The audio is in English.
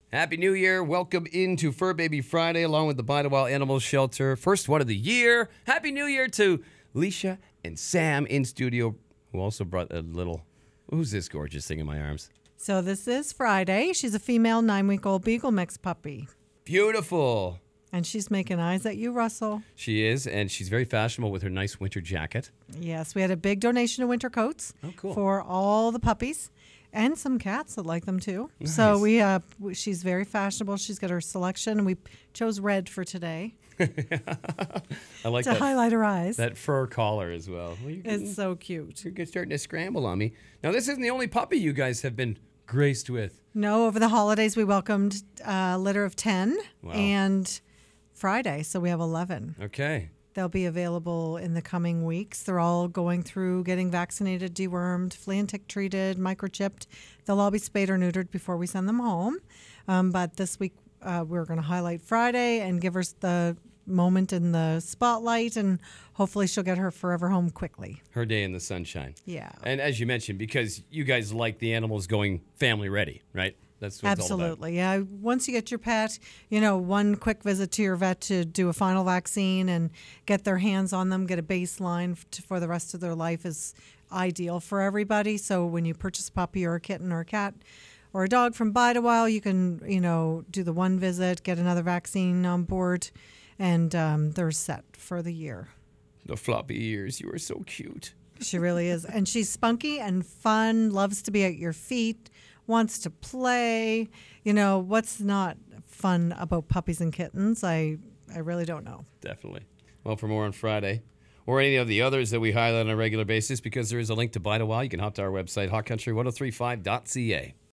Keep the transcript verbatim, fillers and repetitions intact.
Happy New Year. Welcome into Fur Baby Friday along with the Bite a While Animal Shelter. First one of the year. Happy New Year to Leisha and Sam in studio, who also brought a little, who's this gorgeous thing in my arms? So this is Friday. She's a female nine-week-old Beagle mix puppy. Beautiful. And she's making eyes at you, Russell. She is, and she's very fashionable with her nice winter jacket. Yes, we had a big donation of winter coats Oh, cool. for all the puppies. And some cats that like them too. Nice. So we, uh, w- she's very fashionable. She's got her selection, and we chose red for today I like to that, highlight her eyes. that fur collar as well. well you can, It's so cute. you're starting to scramble on me. Now, this isn't the only puppy you guys have been graced with. No, over the holidays we welcomed a litter of ten, Wow. and Friday, so we have eleven. Okay. They'll be available in the coming weeks. They're all going through getting vaccinated, dewormed, flea and tick treated, microchipped. They'll all be spayed or neutered before we send them home. Um, but this week uh, we're going to highlight Friday and give her the moment in the spotlight, and hopefully she'll get her forever home quickly. Her day in the sunshine. Yeah. And as you mentioned, because you guys like the animals going family ready, right? That's what it's all about. Absolutely. Yeah. Once you get your pet, you know, one quick visit to your vet to do a final vaccine and get their hands on them, get a baseline f- to, for the rest of their life is ideal for everybody. So when you purchase a puppy or a kitten or a cat or a dog from Bite a While, you can, you know, do the one visit, get another vaccine on board, and um, they're set for the year. The floppy ears, you are so cute. She really is. And she's spunky and fun, loves to be at your feet, wants to play. You know, what's not fun about puppies and kittens? I, I really don't know. Definitely. Well, for more on Friday, or any of the others that we highlight on a regular basis, because there is a link to Bite a While, you can hop to our website, hot country ten thirty-five dot c a.